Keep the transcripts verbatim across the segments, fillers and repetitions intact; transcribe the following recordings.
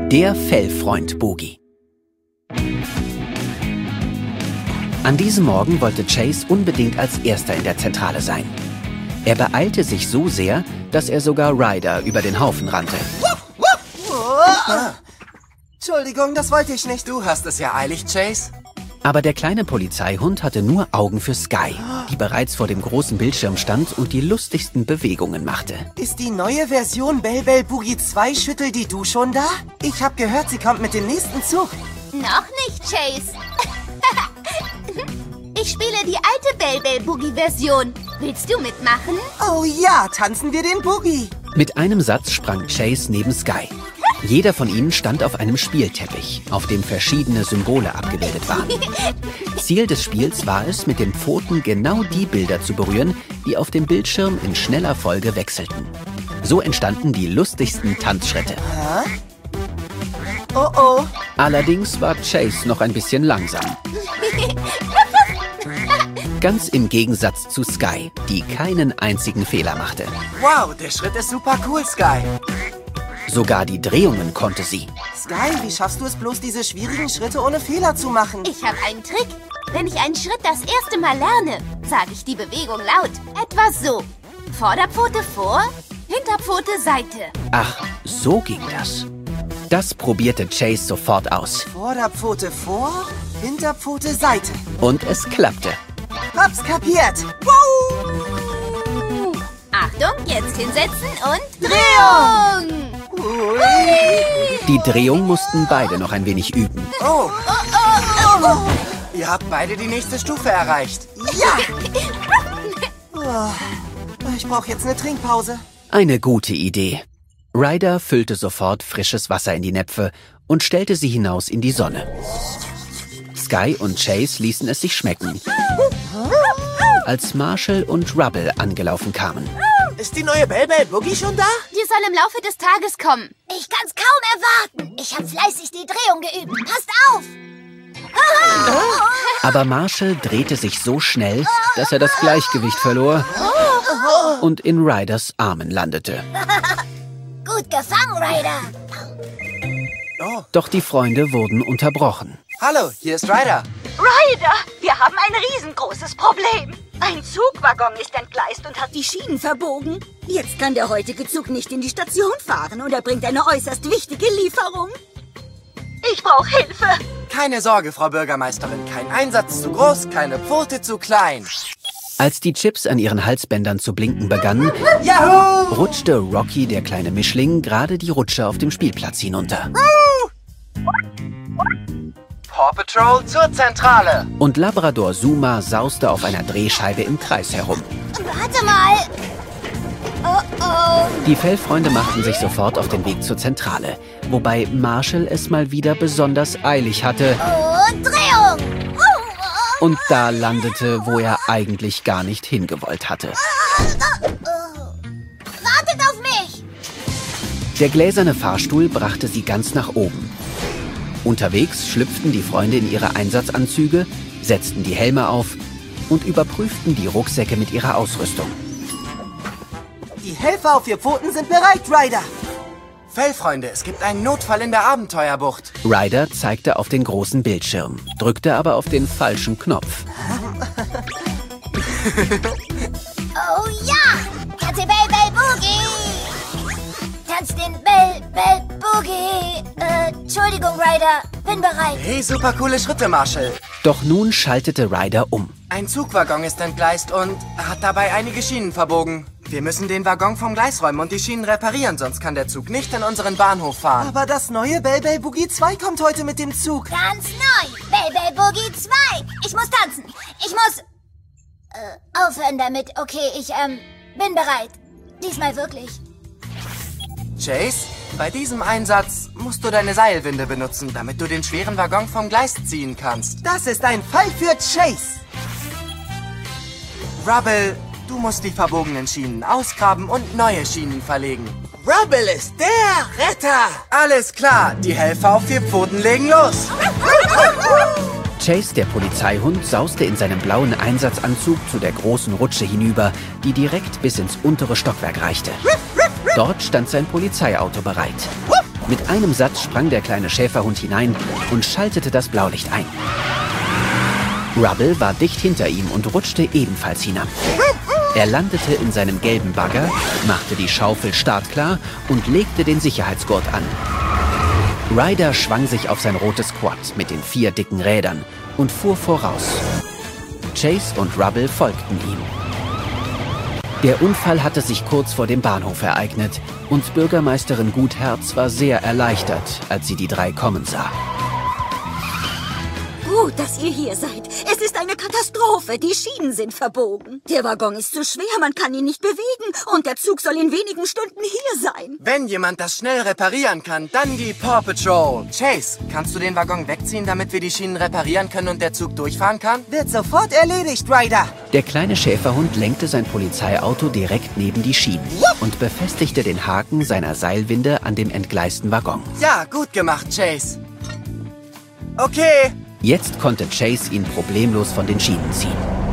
Der Fellfreund Boogie. An diesem Morgen wollte Chase unbedingt als Erster in der Zentrale sein. Er beeilte sich so sehr, dass er sogar Ryder über den Haufen rannte. Ah. Entschuldigung, das wollte ich nicht. Du hast es ja eilig, Chase. Aber der kleine Polizeihund hatte nur Augen für Sky, die bereits vor dem großen Bildschirm stand und die lustigsten Bewegungen machte. Ist die neue Version Bell Bell Boogie zwei Schüttel die du schon da? Ich habe gehört, sie kommt mit dem nächsten Zug. Noch nicht, Chase. Ich spiele die alte Bell Bell Boogie Version. Willst du mitmachen? Oh ja, tanzen wir den Boogie. Mit einem Satz sprang Chase neben Sky. Jeder von ihnen stand auf einem Spielteppich, auf dem verschiedene Symbole abgebildet waren. Ziel des Spiels war es, mit den Pfoten genau die Bilder zu berühren, die auf dem Bildschirm in schneller Folge wechselten. So entstanden die lustigsten Tanzschritte. Hä? Oh oh. Allerdings war Chase noch ein bisschen langsam. Ganz im Gegensatz zu Sky, die keinen einzigen Fehler machte. Wow, der Schritt ist super cool, Sky. Sogar die Drehungen konnte sie. Sky, wie schaffst du es bloß, diese schwierigen Schritte ohne Fehler zu machen? Ich habe einen Trick. Wenn ich einen Schritt das erste Mal lerne, sage ich die Bewegung laut. Etwa so. Vorderpfote vor, Hinterpfote Seite. Ach, so ging das. Das probierte Chase sofort aus. Vorderpfote vor, Hinterpfote Seite. Und es klappte. Hab's kapiert. Wow! Achtung, jetzt hinsetzen und Drehung! Die Drehung mussten beide noch ein wenig üben. Oh. Oh, oh, oh. Ihr habt beide die nächste Stufe erreicht. Ja! Oh, ich brauche jetzt eine Trinkpause. Eine gute Idee. Ryder füllte sofort frisches Wasser in die Näpfe und stellte sie hinaus in die Sonne. Sky und Chase ließen es sich schmecken, als Marshall und Rubble angelaufen kamen. Ist die neue Bell Bell Boogie schon da? Die soll im Laufe des Tages kommen. Ich kann's kaum erwarten. Ich habe fleißig die Drehung geübt. Passt auf! Aber Marshall drehte sich so schnell, dass er das Gleichgewicht verlor und in Ryders Armen landete. Gut gefangen, Ryder. Oh. Doch die Freunde wurden unterbrochen. Hallo, hier ist Ryder. Ryder, wir haben ein riesengroßes Problem. Ein Zugwaggon ist entgleist und hat die Schienen verbogen. Jetzt kann der heutige Zug nicht in die Station fahren und er bringt eine äußerst wichtige Lieferung. Ich brauche Hilfe. Keine Sorge, Frau Bürgermeisterin. Kein Einsatz zu groß, keine Pfote zu klein. Als die Chips an ihren Halsbändern zu blinken begannen, Yahoo! rutschte Rocky, der kleine Mischling, gerade die Rutsche auf dem Spielplatz hinunter. Paw Patrol zur Zentrale. Und Labrador Zuma sauste auf einer Drehscheibe im Kreis herum. Warte mal. Oh oh. Die Fellfreunde machten sich sofort auf den Weg zur Zentrale, wobei Marshall es mal wieder besonders eilig hatte Und Drehung. und da landete, wo er eigentlich gar nicht hingewollt hatte. Wartet auf mich. Der gläserne Fahrstuhl brachte sie ganz nach oben. Unterwegs schlüpften die Freunde in ihre Einsatzanzüge, setzten die Helme auf und überprüften die Rucksäcke mit ihrer Ausrüstung. Die Helfer auf vier Pfoten sind bereit, Ryder. Fellfreunde, es gibt einen Notfall in der Abenteuerbucht. Ryder zeigte auf den großen Bildschirm, drückte aber auf den falschen Knopf. Oh ja. Tanze Bell Bell Boogie. Tanz den Bell Bell Boogie. Äh, Entschuldigung, Ryder. Bin bereit. Hey, super coole Schritte, Marshall. Doch nun schaltete Ryder um. Ein Zugwaggon ist entgleist und hat dabei einige Schienen verbogen. Wir müssen den Waggon vom Gleis räumen und die Schienen reparieren, sonst kann der Zug nicht in unseren Bahnhof fahren. Aber das neue Bell Bell Boogie zwei kommt heute mit dem Zug. Ganz neu. Bell Bell Boogie zwei. Ich muss tanzen. Ich muss... Äh, aufhören damit. Okay, ich, ähm, bin bereit. Diesmal wirklich. Chase, bei diesem Einsatz musst du deine Seilwinde benutzen, damit du den schweren Waggon vom Gleis ziehen kannst. Das ist ein Fall für Chase. Rubble, du musst die verbogenen Schienen ausgraben und neue Schienen verlegen. Rubble ist der Retter. Alles klar, die Helfer auf vier Pfoten legen los. Chase, der Polizeihund, sauste in seinem blauen Einsatzanzug zu der großen Rutsche hinüber, die direkt bis ins untere Stockwerk reichte. Dort stand sein Polizeiauto bereit. Mit einem Satz sprang der kleine Schäferhund hinein und schaltete das Blaulicht ein. Rubble war dicht hinter ihm und rutschte ebenfalls hinab. Er landete in seinem gelben Bagger, machte die Schaufel startklar und legte den Sicherheitsgurt an. Ryder schwang sich auf sein rotes Quad mit den vier dicken Rädern und fuhr voraus. Chase und Rubble folgten ihm. Der Unfall hatte sich kurz vor dem Bahnhof ereignet und Bürgermeisterin Gutherz war sehr erleichtert, als sie die drei kommen sah. Gut, dass ihr hier seid. Es ist eine Katastrophe. Die Schienen sind verbogen. Der Waggon ist zu schwer, man kann ihn nicht bewegen. Und der Zug soll in wenigen Stunden hier sein. Wenn jemand das schnell reparieren kann, dann die Paw Patrol. Chase, kannst du den Waggon wegziehen, damit wir die Schienen reparieren können und der Zug durchfahren kann? Wird sofort erledigt, Ryder. Der kleine Schäferhund lenkte sein Polizeiauto direkt neben die Schienen und befestigte den Haken seiner Seilwinde an dem entgleisten Waggon. Ja, gut gemacht, Chase. Okay. Jetzt konnte Chase ihn problemlos von den Schienen ziehen.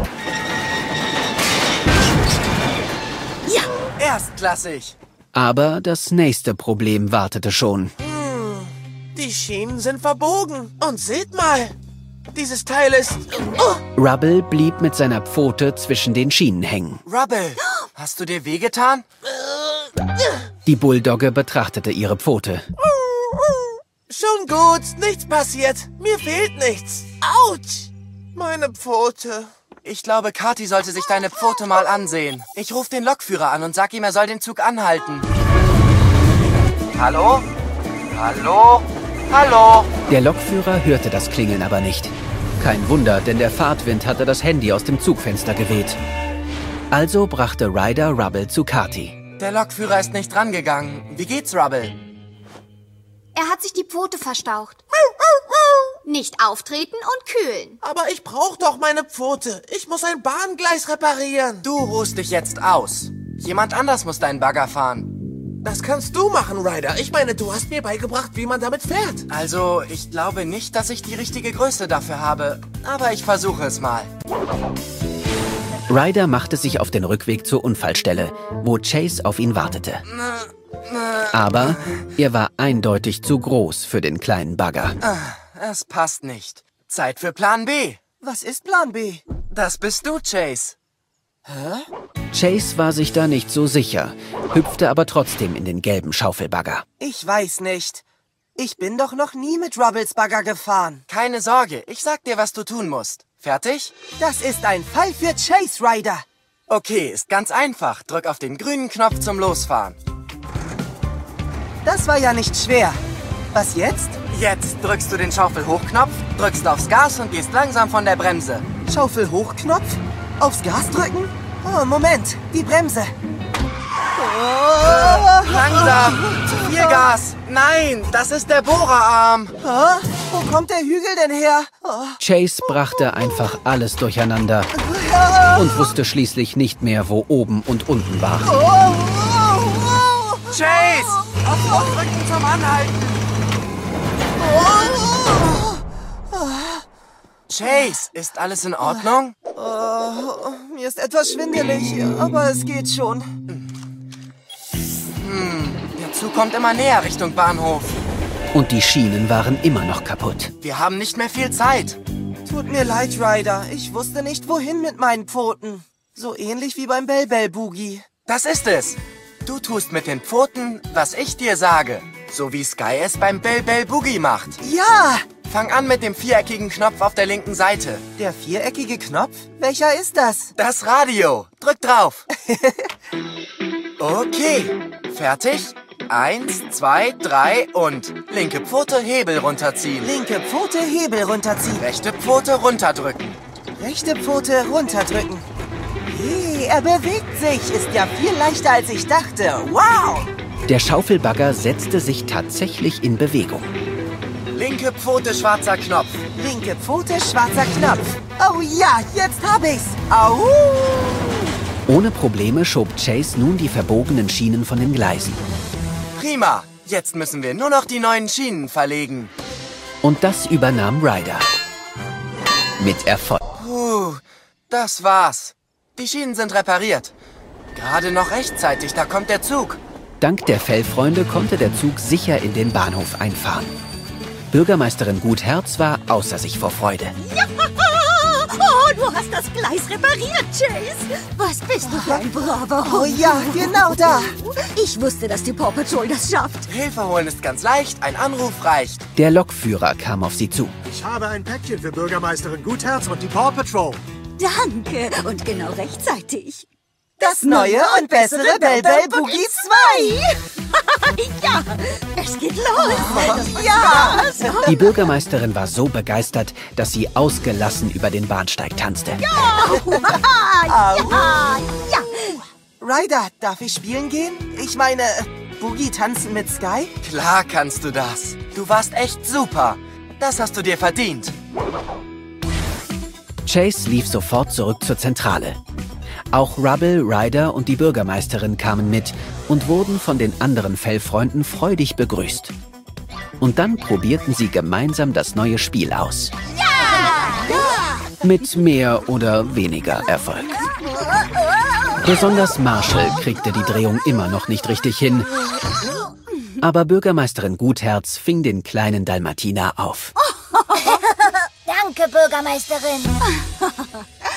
Ja, erstklassig. Aber das nächste Problem wartete schon. Hm, die Schienen sind verbogen. Und seht mal, dieses Teil ist... Oh. Rubble blieb mit seiner Pfote zwischen den Schienen hängen. Rubble, hast du dir wehgetan? Die Bulldogge betrachtete ihre Pfote. Schon gut, nichts passiert. Mir fehlt nichts. Autsch! Meine Pfote. Ich glaube, Kathi sollte sich deine Pfote mal ansehen. Ich rufe den Lokführer an und sag ihm, er soll den Zug anhalten. Hallo? Hallo? Hallo? Der Lokführer hörte das Klingeln aber nicht. Kein Wunder, denn der Fahrtwind hatte das Handy aus dem Zugfenster geweht. Also brachte Ryder Rubble zu Kathi. Der Lokführer ist nicht rangegangen. Wie geht's, Rubble? Er hat sich die Pfote verstaucht. Nicht auftreten und kühlen. Aber ich brauche doch meine Pfote. Ich muss ein Bahngleis reparieren. Du ruhst dich jetzt aus. Jemand anders muss deinen Bagger fahren. Das kannst du machen, Ryder. Ich meine, du hast mir beigebracht, wie man damit fährt. Also, ich glaube nicht, dass ich die richtige Größe dafür habe. Aber ich versuche es mal. Ryder machte sich auf den Rückweg zur Unfallstelle, wo Chase auf ihn wartete. Aber er war eindeutig zu groß für den kleinen Bagger. Es passt nicht. Zeit für Plan B. Was ist Plan B? Das bist du, Chase. Hä? Chase war sich da nicht so sicher, hüpfte aber trotzdem in den gelben Schaufelbagger. Ich weiß nicht. Ich bin doch noch nie mit Rubbles Bagger gefahren. Keine Sorge, ich sag dir, was du tun musst. Fertig? Das ist ein Fall für Chase, Ryder. Okay, ist ganz einfach. Drück auf den grünen Knopf zum Losfahren. Das war ja nicht schwer. Was jetzt? Jetzt drückst du den Schaufel-Hochknopf, drückst aufs Gas und gehst langsam von der Bremse. Schaufel-Hochknopf? Aufs Gas drücken? Oh, Moment, die Bremse. Oh. Langsam, zu viel Gas. Nein, das ist der Bohrerarm. Oh, wo kommt der Hügel denn her? Oh. Chase brachte einfach alles durcheinander und wusste schließlich nicht mehr, wo oben und unten war. Oh, oh, oh. Chase, auf Hochdrücken zum Anhalten. Chase, ist alles in Ordnung? Oh, mir ist etwas schwindelig, aber es geht schon. Hm, der Zug kommt immer näher Richtung Bahnhof. Und die Schienen waren immer noch kaputt. Wir haben nicht mehr viel Zeit. Tut mir leid, Ryder. Ich wusste nicht, wohin mit meinen Pfoten. So ähnlich wie beim Bell Bell Boogie. Das ist es. Du tust mit den Pfoten, was ich dir sage. So wie Sky es beim Bell Bell Boogie macht. Ja! Fang an mit dem viereckigen Knopf auf der linken Seite. Der viereckige Knopf? Welcher ist das? Das Radio. Drück drauf. Okay. Fertig? Eins, zwei, drei und linke Pfote Hebel runterziehen. Linke Pfote Hebel runterziehen. Rechte Pfote runterdrücken. Rechte Pfote runterdrücken. Hey, er bewegt sich. Ist ja viel leichter, als ich dachte. Wow! Der Schaufelbagger setzte sich tatsächlich in Bewegung. Linke Pfote schwarzer Knopf. Linke Pfote schwarzer Knopf. Oh ja, jetzt hab ich's. Au! Ohne Probleme schob Chase nun die verbogenen Schienen von den Gleisen. Prima. Jetzt müssen wir nur noch die neuen Schienen verlegen. Und das übernahm Ryder. Mit Erfolg. Puh, das war's. Die Schienen sind repariert. Gerade noch rechtzeitig, da kommt der Zug. Dank der Fellfreunde konnte der Zug sicher in den Bahnhof einfahren. Bürgermeisterin Gutherz war außer sich vor Freude. Ja! Oh, du hast das Gleis repariert, Chase. Was bist du für ein braver Hund? Oh ja, genau da. Ich wusste, dass die Paw Patrol das schafft. Hilfe holen ist ganz leicht, ein Anruf reicht. Der Lokführer kam auf sie zu. Ich habe ein Päckchen für Bürgermeisterin Gutherz und die Paw Patrol. Danke. Und genau rechtzeitig. Das neue und bessere Bell Bell Boogie zwei. Ja, es geht los. Ja. Die Bürgermeisterin war so begeistert, dass sie ausgelassen über den Bahnsteig tanzte. Ja, ja, ja. Ryder, darf ich spielen gehen? Ich meine, Boogie tanzen mit Sky? Klar kannst du das. Du warst echt super. Das hast du dir verdient. Chase lief sofort zurück zur Zentrale. Auch Rubble, Ryder und die Bürgermeisterin kamen mit und wurden von den anderen Fellfreunden freudig begrüßt. Und dann probierten sie gemeinsam das neue Spiel aus. Ja! Mit mehr oder weniger Erfolg. Besonders Marshall kriegte die Drehung immer noch nicht richtig hin. Aber Bürgermeisterin Gutherz fing den kleinen Dalmatiner auf. Danke, Bürgermeisterin.